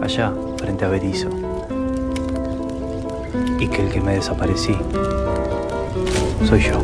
allá, frente a Berisso, y que el que me desaparecí soy yo.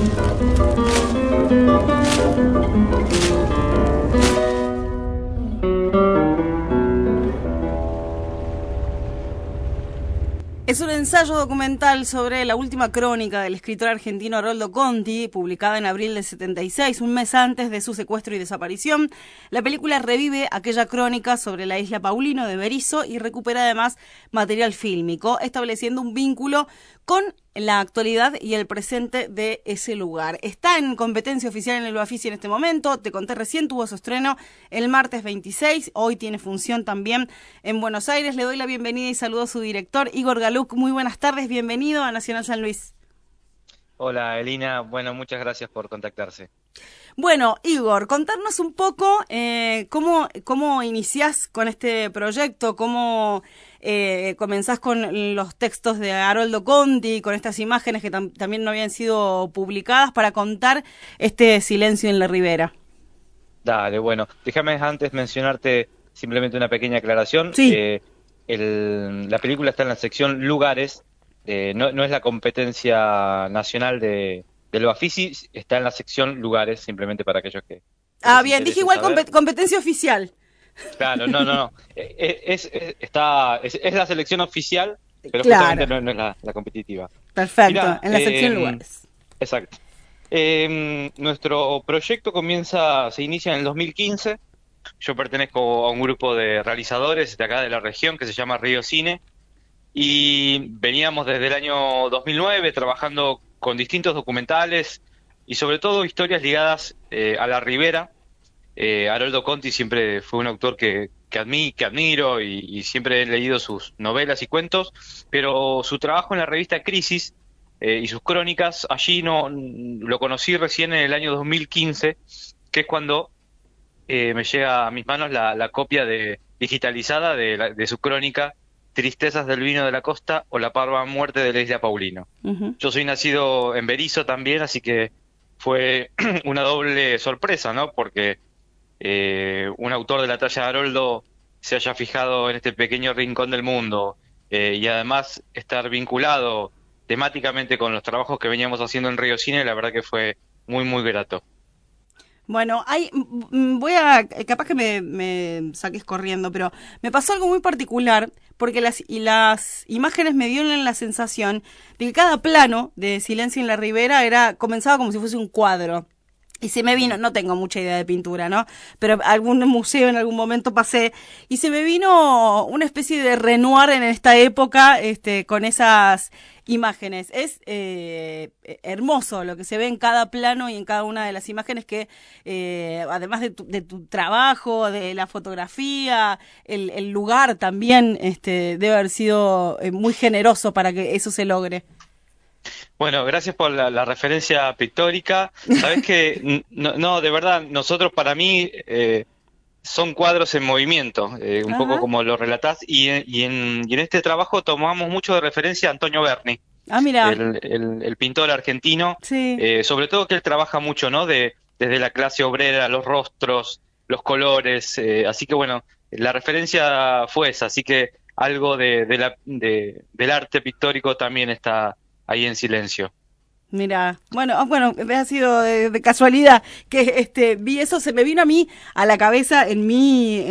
Es un ensayo documental sobre la última crónica del escritor argentino Haroldo Conti, publicada en abril del 76, un mes antes de su secuestro y desaparición. La película revive aquella crónica sobre la isla Paulino de Berisso y recupera además material fílmico, estableciendo un vínculo con la actualidad y el presente de ese lugar. Está en competencia oficial en el Bafisi en este momento, te conté recién, tuvo su estreno el martes 26, hoy tiene función también en Buenos Aires. Le doy la bienvenida y saludo a su director, Igor Galuc. Muy buenas tardes, bienvenido a Nacional San Luis. Hola, Elina. Bueno, muchas gracias por contactarse. Bueno, Igor, contarnos un poco cómo iniciás con este proyecto, cómo comenzás con los textos de Haroldo Conti, con estas imágenes que también no habían sido publicadas, para contar este silencio en la ribera. Dale, bueno, déjame antes mencionarte simplemente una pequeña aclaración. Sí. La película está en la sección Lugares, no es la competencia nacional del Bafisi, está en la sección Lugares, simplemente para aquellos que Bien, dije igual competencia oficial. Claro, no. Es la selección oficial, pero claro, justamente no es la competitiva. Perfecto, mirá, en la sección Lugares. Exacto. Nuestro proyecto se inicia en el 2015. Yo pertenezco a un grupo de realizadores de acá de la región que se llama Río Cine, y veníamos desde el año 2009 trabajando con distintos documentales y sobre todo historias ligadas a la ribera. Haroldo Conti siempre fue un autor que admiro y siempre he leído sus novelas y cuentos, pero su trabajo en la revista Crisis y sus crónicas, allí no lo conocí recién en el año 2015, que es cuando me llega a mis manos la copia digitalizada de su crónica Tristezas del vino de la costa o la parva muerte de la isla Paulino. Uh-huh. Yo soy nacido en Berisso también, así que fue una doble sorpresa, ¿no? Porque un autor de la talla de Haroldo se haya fijado en este pequeño rincón del mundo y además estar vinculado temáticamente con los trabajos que veníamos haciendo en Río Cine, la verdad que fue muy, muy grato. Bueno, capaz que me saques corriendo, pero me pasó algo muy particular, porque las imágenes me dieron la sensación de que cada plano de Silencio en la Ribera comenzaba como si fuese un cuadro. Y se me vino, no tengo mucha idea de pintura, ¿no? Pero algún museo en algún momento pasé y se me vino una especie de Renoir en esta época, con esas imágenes. Es hermoso lo que se ve en cada plano y en cada una de las imágenes que, además de tu trabajo, de la fotografía, el lugar también, debe haber sido muy generoso para que eso se logre. Bueno, gracias por la referencia pictórica. Sabes que, no, de verdad, nosotros para mí son cuadros en movimiento, un poco como lo relatás, y en este trabajo tomamos mucho de referencia a Antonio Berni, mira. el pintor argentino, sí. Sobre todo que él trabaja mucho, ¿no? Desde la clase obrera, los rostros, los colores, así que bueno, la referencia fue esa, así que algo del arte pictórico también está ahí en Silencio. Mira, bueno, ha sido de casualidad que vi eso, se me vino a mí a la cabeza en mi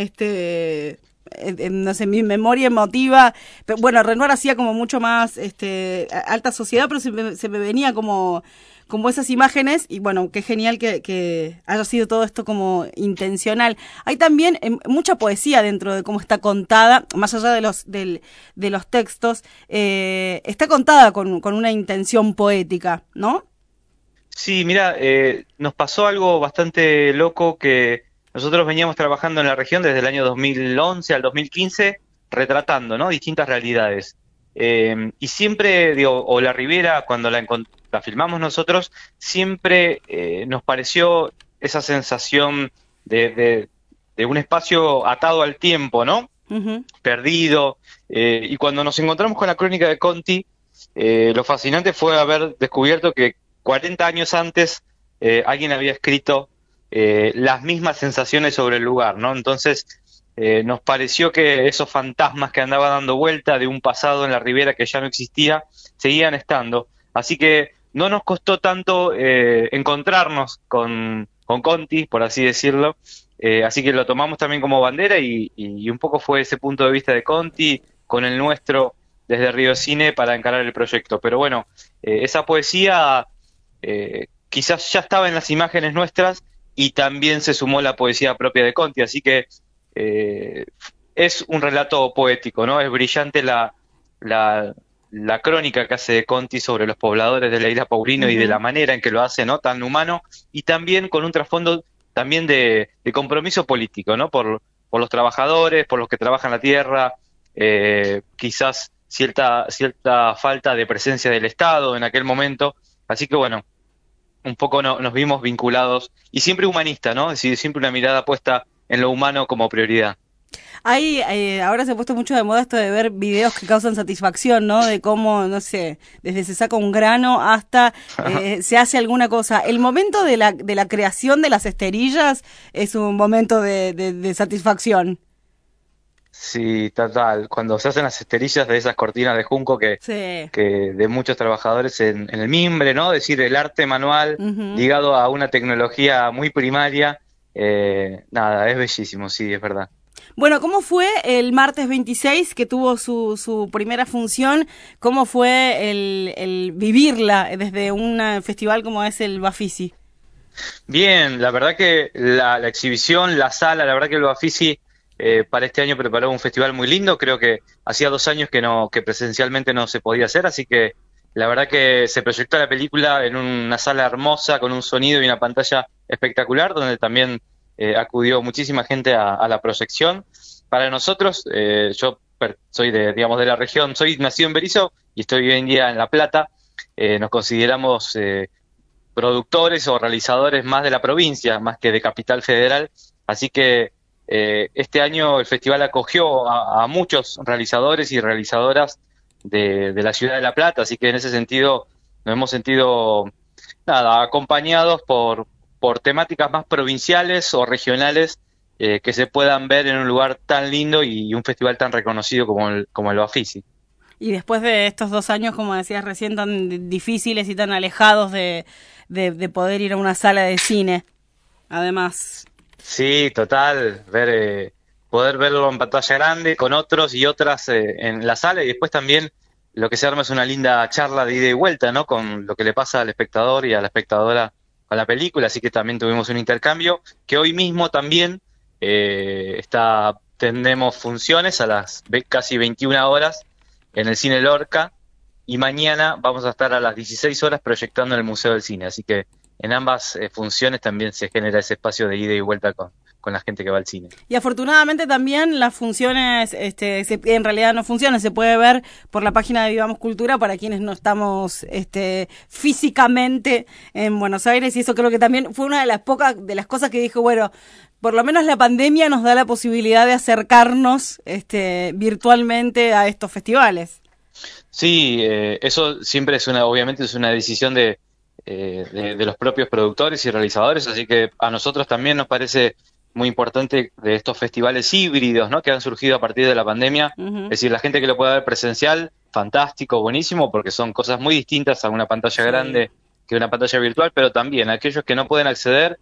no sé, mi memoria emotiva. Pero, bueno, Renoir hacía como mucho más alta sociedad, pero se me venía como esas imágenes, y bueno, qué genial que haya sido todo esto como intencional. Hay también mucha poesía dentro de cómo está contada, más allá de los textos, está contada con una intención poética, ¿no? Sí, mira, nos pasó algo bastante loco, que nosotros veníamos trabajando en la región desde el año 2011 al 2015, retratando, ¿no?, distintas realidades. Y siempre, o la Ribera, cuando la filmamos nosotros, siempre nos pareció esa sensación de un espacio atado al tiempo, ¿no? Uh-huh. Perdido. Y cuando nos encontramos con la crónica de Conti, lo fascinante fue haber descubierto que 40 años antes alguien había escrito las mismas sensaciones sobre el lugar, ¿no? Entonces, nos pareció que esos fantasmas que andaban dando vuelta de un pasado en la Ribera que ya no existía, seguían estando. Así que no nos costó tanto encontrarnos con Conti, por así decirlo. Así que lo tomamos también como bandera y un poco fue ese punto de vista de Conti con el nuestro desde Río Cine para encarar el proyecto. Pero bueno, esa poesía quizás ya estaba en las imágenes nuestras y también se sumó la poesía propia de Conti, así que es un relato poético, ¿no? Es brillante la crónica que hace Conti sobre los pobladores de la isla Paulino y de la manera en que lo hace, ¿no? Tan humano y también con un trasfondo también de compromiso político, ¿no? Por los trabajadores, por los que trabajan la tierra, quizás cierta falta de presencia del Estado en aquel momento. Así que bueno, un poco nos vimos vinculados y siempre humanista, ¿no? Es decir, siempre una mirada puesta en lo humano como prioridad. Hay, ahora se ha puesto mucho de moda esto de ver videos que causan satisfacción, ¿no? De cómo, no sé, desde se saca un grano hasta se hace alguna cosa. El momento de la creación de las esterillas es un momento de satisfacción. Sí, total. Cuando se hacen las esterillas de esas cortinas de junco Sí. que de muchos trabajadores en el mimbre, ¿no? Es decir, el arte manual ligado a una tecnología muy primaria, nada, es bellísimo, sí, es verdad. Bueno, ¿cómo fue el martes 26 que tuvo su primera función? ¿Cómo fue el vivirla desde un festival como es el Bafisi? Bien, la verdad que la exhibición, la sala, la verdad que el Bafisi para este año preparó un festival muy lindo. Creo que hacía 2 años que presencialmente no se podía hacer, así que la verdad que se proyectó la película en una sala hermosa con un sonido y una pantalla espectacular, donde también acudió muchísima gente a la proyección. Para nosotros, soy digamos, de la región, soy nacido en Berisso y estoy hoy en día en La Plata. Nos consideramos productores o realizadores más de la provincia, más que de Capital Federal, así que este año el festival acogió a muchos realizadores y realizadoras de la ciudad de La Plata, así que en ese sentido nos hemos sentido nada, acompañados por temáticas más provinciales o regionales que se puedan ver en un lugar tan lindo y un festival tan reconocido como el Bafisi. Y después de estos 2 años, como decías recién, tan difíciles y tan alejados de poder ir a una sala de cine, además. Sí, total, poder verlo en pantalla grande con otros y otras en la sala y después también lo que se arma es una linda charla de ida y vuelta, ¿no? Con lo que le pasa al espectador y a la espectadora con la película, así que también tuvimos un intercambio que hoy mismo también tendremos funciones a las casi 21 horas en el Cine Lorca y mañana vamos a estar a las 16 horas proyectando en el Museo del Cine, así que en ambas funciones también se genera ese espacio de ida y vuelta con la gente que va al cine. Y afortunadamente también las funciones, en realidad no funcionan, se puede ver por la página de Vivamos Cultura para quienes no estamos físicamente en Buenos Aires, y eso creo que también fue una de las de las cosas que dije, bueno, por lo menos la pandemia nos da la posibilidad de acercarnos virtualmente a estos festivales. Sí, eso siempre obviamente es una decisión de los propios productores y realizadores, así que a nosotros también nos parece muy importante de estos festivales híbridos, ¿no? Que han surgido a partir de la pandemia. Es decir, la gente que lo pueda ver presencial, fantástico, buenísimo, porque son cosas muy distintas a una pantalla grande que una pantalla virtual, pero también aquellos que no pueden acceder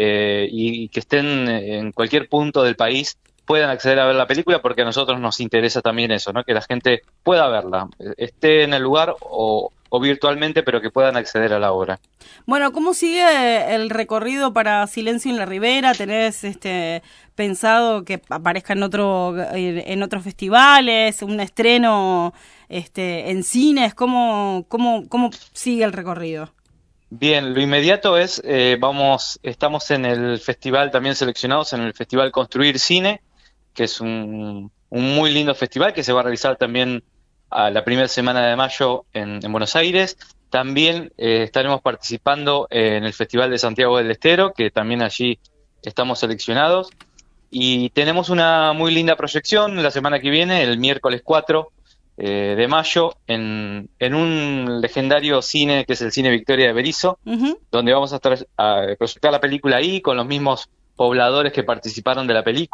y que estén en cualquier punto del país puedan acceder a ver la película, porque a nosotros nos interesa también eso, ¿no? Que la gente pueda verla, esté en el lugar o virtualmente, pero que puedan acceder a la obra. Bueno, ¿cómo sigue el recorrido para Silencio en la Ribera? ¿Tenés pensado que aparezca en otros festivales, un estreno en cines? ¿Cómo sigue el recorrido? Bien, lo inmediato es, estamos en el festival también seleccionados en el Festival Construir Cine, que es un muy lindo festival que se va a realizar también a la primera semana de mayo en Buenos Aires. También estaremos participando en el Festival de Santiago del Estero, que también allí estamos seleccionados. Y tenemos una muy linda proyección la semana que viene, el miércoles 4 de mayo, en un legendario cine que es el Cine Victoria de Berisso, donde vamos a proyectar la película ahí con los mismos pobladores que participaron de la película.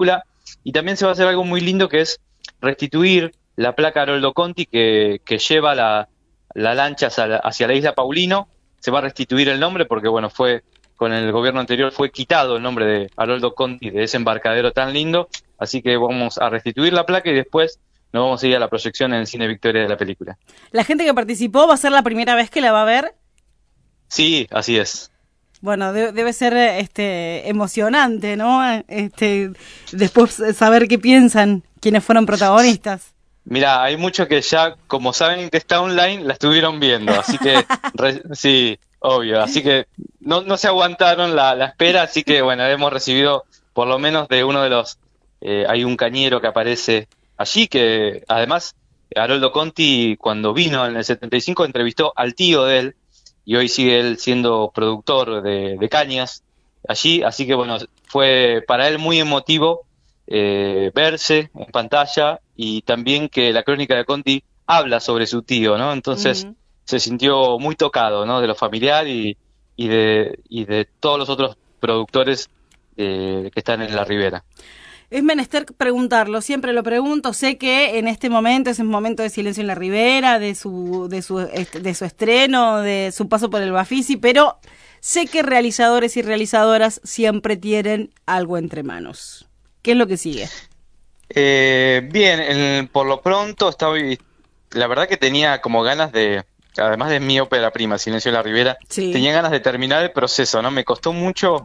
Y también se va a hacer algo muy lindo que es restituir la placa Haroldo Conti que lleva la lancha hacia la isla Paulino. Se va a restituir el nombre porque, bueno, con el gobierno anterior fue quitado el nombre de Haroldo Conti, de ese embarcadero tan lindo. Así que vamos a restituir la placa y después nos vamos a ir a la proyección en el Cine Victoria de la película. ¿La gente que participó va a ser la primera vez que la va a ver? Sí, así es. Bueno, debe ser emocionante, ¿no? Después saber qué piensan quienes fueron protagonistas. Mira, hay muchos que ya, como saben que está online, la estuvieron viendo, así que sí, obvio, así que no se aguantaron la espera, así que bueno, hemos recibido por lo menos de uno de los, hay un cañero que aparece allí, que además Haroldo Conti cuando vino en el 75 entrevistó al tío de él, y hoy sigue él siendo productor de cañas allí, así que bueno, fue para él muy emotivo verse en pantalla y también que la crónica de Conti habla sobre su tío, ¿no? Entonces se sintió muy tocado, ¿no? De lo familiar y de todos los otros productores que están en la Ribera. Es menester preguntarlo, siempre lo pregunto, sé que en este momento es un momento de silencio en la Ribera, de su estreno, de su paso por el Bafisi, pero sé que realizadores y realizadoras siempre tienen algo entre manos. ¿Qué es lo que sigue? Bien, por lo pronto la verdad que tenía como ganas además de mi ópera prima, Silencio en la Ribera, sí, tenía ganas de terminar el proceso, ¿no? Me costó mucho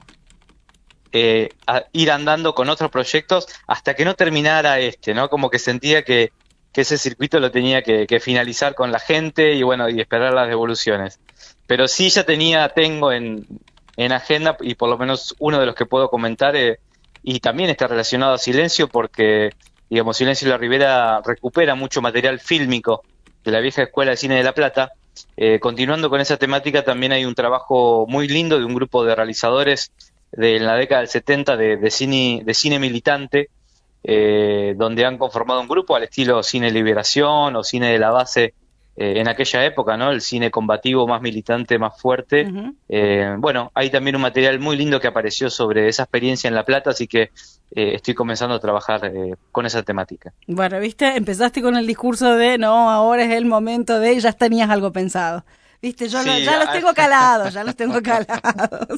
ir andando con otros proyectos hasta que no terminara ¿no? Como que sentía que ese circuito lo tenía que finalizar con la gente y bueno, y esperar las devoluciones. Pero sí ya tengo en agenda, y por lo menos uno de los que puedo comentar, y también está relacionado a Silencio porque, digamos, Silencio en la Ribera recupera mucho material fílmico de la vieja Escuela de Cine de La Plata. Continuando con esa temática, también hay un trabajo muy lindo de un grupo de realizadores de la década del 70 de cine militante, donde han conformado un grupo al estilo Cine Liberación o Cine de la Base en aquella época, ¿no? El cine combativo más militante, más fuerte. Bueno, hay también un material muy lindo que apareció sobre esa experiencia en La Plata, así que estoy comenzando a trabajar con esa temática. Bueno, ¿viste? Empezaste con el discurso de no, ahora es el momento de, ya tenías algo pensado. ¿Viste? Ya los tengo calados, ya los tengo calados.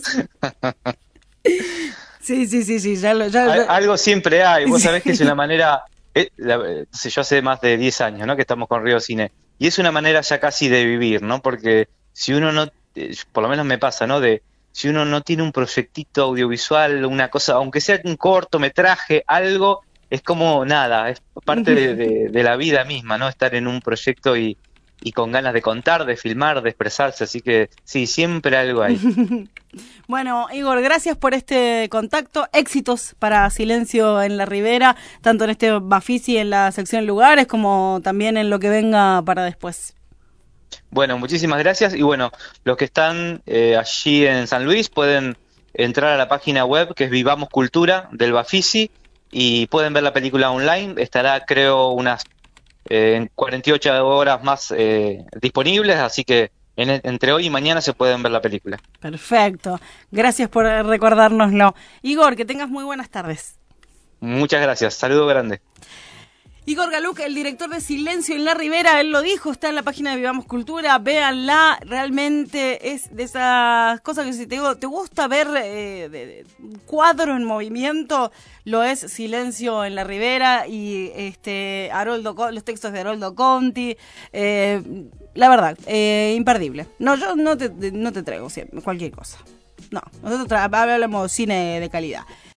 Sí, Algo siempre hay, vos sabés que es una manera, yo hace más de 10 años, ¿no? Que estamos con Río Cine, y es una manera ya casi de vivir, ¿no? Porque si uno no, por lo menos me pasa, ¿no? Si uno no tiene un proyectito audiovisual, una cosa, aunque sea un cortometraje, algo, es como nada, es parte de la vida misma, ¿no? Estar en un proyecto y con ganas de contar, de filmar, de expresarse, así que sí, siempre algo hay. Bueno, Igor, gracias por este contacto, éxitos para Silencio en la Ribera, tanto en este Bafisi en la sección lugares como también en lo que venga para después. Bueno, muchísimas gracias y bueno, los que están allí en San Luis pueden entrar a la página web que es Vivamos Cultura del Bafisi y pueden ver la película online, estará creo unas 48 horas más disponibles, así que entre hoy y mañana se pueden ver la película. Perfecto, gracias por recordárnoslo. Igor, que tengas muy buenas tardes. Muchas gracias, saludo grande. Igor Galuc, el director de Silencio en la Ribera, él lo dijo, está en la página de Vivamos Cultura, véanla, realmente es de esas cosas que si te gusta ver un cuadro en movimiento, lo es Silencio en la Ribera y los textos de Haroldo Conti, la verdad, imperdible. No, yo no te traigo cualquier cosa. No, nosotros hablamos cine de calidad.